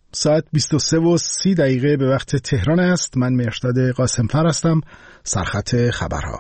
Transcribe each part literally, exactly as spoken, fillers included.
ساعت بیست و سه و سی دقیقه به وقت تهران است. من مهرداد قاسمفر هستم. سرخط خبرها.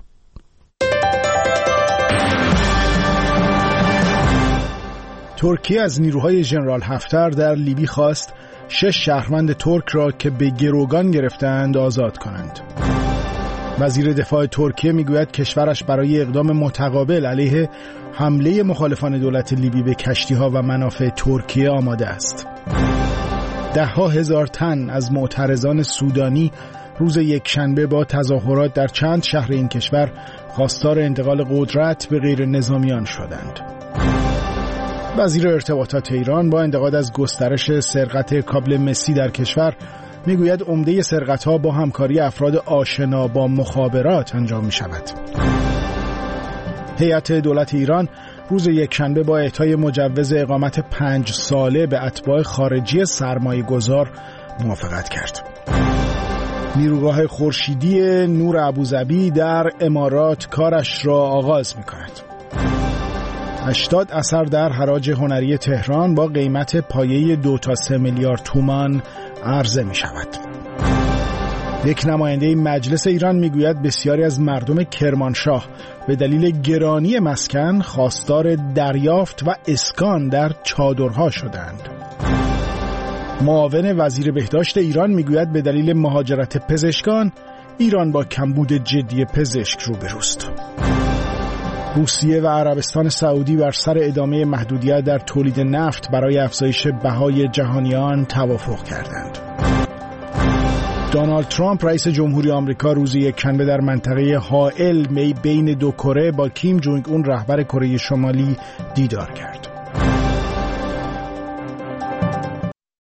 ترکیه از نیروهای ژنرال حفتر در لیبی خواست شش شهروند ترک را که به گروگان گرفتند آزاد کنند. وزیر دفاع ترکیه میگوید کشورش برای اقدام متقابل علیه حمله مخالفان دولت لیبی به کشتی‌ها و منافع ترکیه آماده است. ده ها هزار تن از معترضان سودانی روز یکشنبه با تظاهرات در چند شهر این کشور خواستار انتقال قدرت به غیر نظامیان شدند. وزیر ارتباطات ایران با انتقاد از گسترش سرقت کابل مسی در کشور میگوید عمده سرقت‌ها با همکاری افراد آشنا با مخابرات انجام می‌شود. هیئت دولت ایران روز یکشنبه با اعطای مجوز اقامت پنج ساله به اتباع خارجی سرمایه‌گذار موافقت کرد. نیروگاه خورشیدی نور ابوظبی در امارات کارش را آغاز می‌کند. هشتاد اثر در حراج هنری تهران با قیمت پایه دو تا سه میلیارد تومان عرضه می شود. یک نماینده مجلس ایران می گوید بسیاری از مردم کرمانشاه به دلیل گرانی مسکن خواستار دریافت و اسکان در چادرها شدند. معاون وزیر بهداشت ایران می گوید به دلیل مهاجرت پزشکان ایران با کمبود جدی پزشک روبروست. روسیه و عربستان سعودی بر سر ادامه محدودیت در تولید نفت برای افزایش بهای جهانیان توافق کردند. دونالد ترامپ رئیس جمهوری آمریکا روز یکشنبه در منطقه حائل بین دو کره با کیم جونگ اون رهبر کره شمالی دیدار کرد.